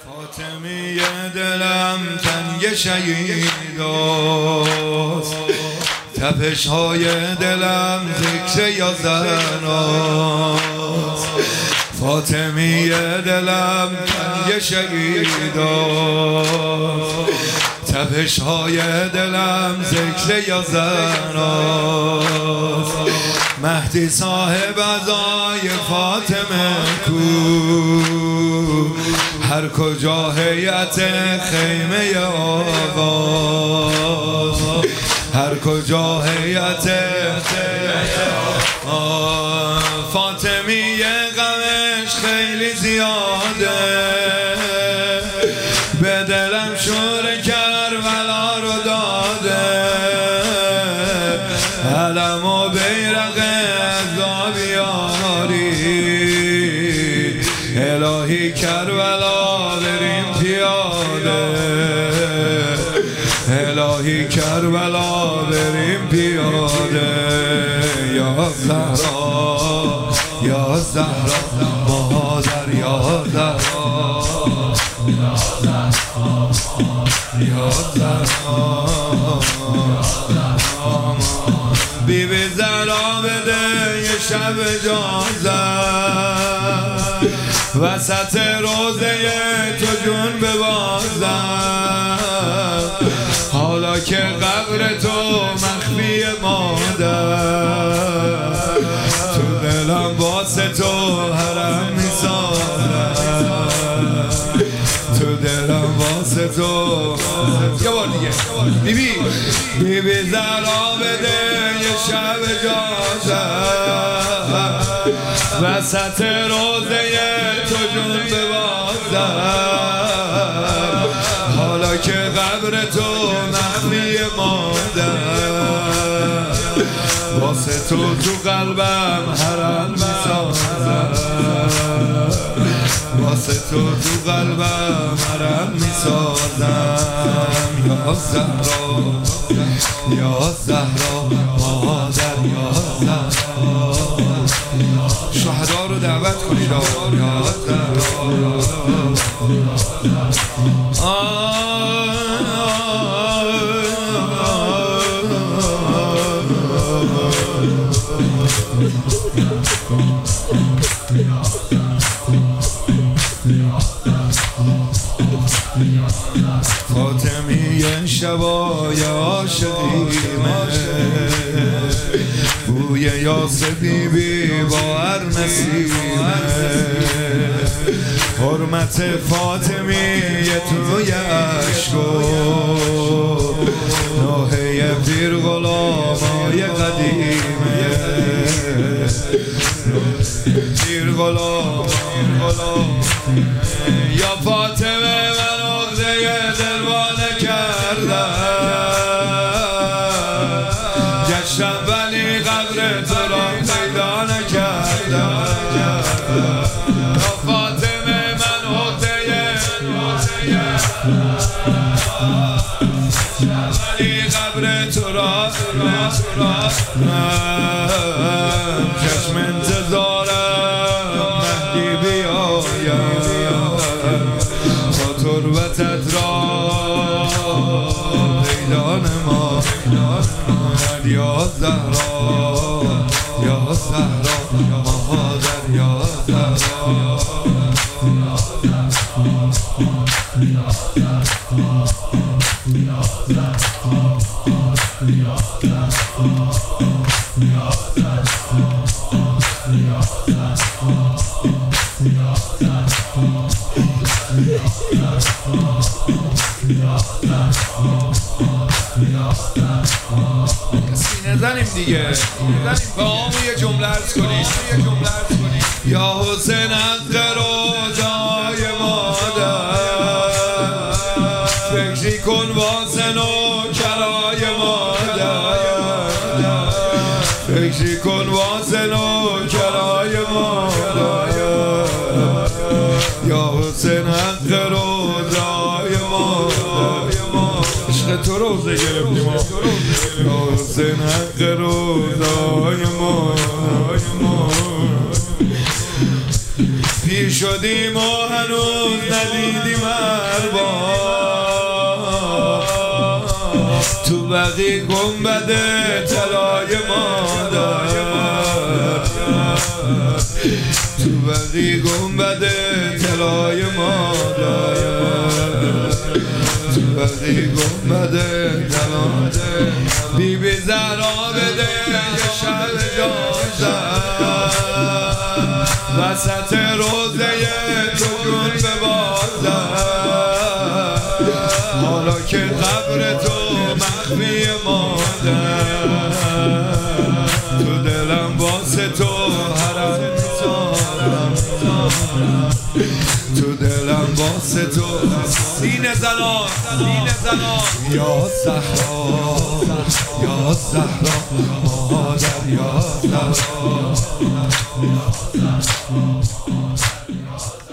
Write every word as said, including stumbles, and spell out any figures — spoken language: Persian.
فاطمی دلم تنگ شهیداست، تپش های دلم ذکر یازدهناست. فاطمی دلم تنگ شهیداست، تپش های دلم ذکر یازدهناست. مهدی صاحب عزای فاطمه کو، هر کجا هیئت خیمه آغاز، هر کجا هیئت آغاز. فاطمی غمش خیلی زیاده، به دلم شور کربلا رو داده. علم و بیرق عزا بیاری، الهی کربلا بریم پیاده، الهی کربلا بریم پیاده. یا زهرا یا زهرا مادر، یا زهرا یا زهرا بی بی زهرا بده یه شب اجازت، وسط روزه تو جون ببازم. حالا که قبر تو مخفی مادر، تو دلم واسه تو حرم میسازم، تو دلم واسه تو. یه بار دیگه بی بی بی بی زهرا بده یه شب اجازت، وسط روزه تو جون ببازم. حالا که قبر تو مخفی مادر، واسه تو تو قلبم حرم میسازم، واسه تو تو قلبم حرم میسازم. یا زهرا یا زهرا مادر، یا زهرا شهدا رو دعوت کنید. یا زهرا فاطمی شبای عاشقیمه، بوی یاس بی بی با هر نسیمه. حرمت فاطمی توی عشقو، نوحه پیر غلامای قدیمه. پیر غلام یا فاطمه من عقده دلوانه کردم، گشتم ولی قبر تو را پیدا نکردم. یا فاطمه من عقده ولی قبر تو را چشم انتظارم مهدی بیاید، تا تربتت را پیدا نماید. یا زهرا یا زهرا مادر، یا زهرا سینه زنیم دیگه، با همون یه جمله عرض کنیم. یا حسین حق روزای مادر، فکری کن واسه نوکرای مادر، فکری کن واسه نوکرای مادر. یا حسین حق روزای مادر، عشق تو روزه گرفتیم. یا حسین حق روزای مادر، پیش شدیم و هنوز ندیدیم ارباب تو بقی گنبد طلای مادر تو بقی گنبد طلای مادر تو بقی گنبد طلای بی بی زهرا بده یه شب جازم وسط روزه تو جون ببازم حالا که قبر تو مخفی مادر تو دلم واسه تو حرم میذارم تو دلم واسه تو سینه زنان سینه زنان یا زهرا یا زهرا مادر یا زهرا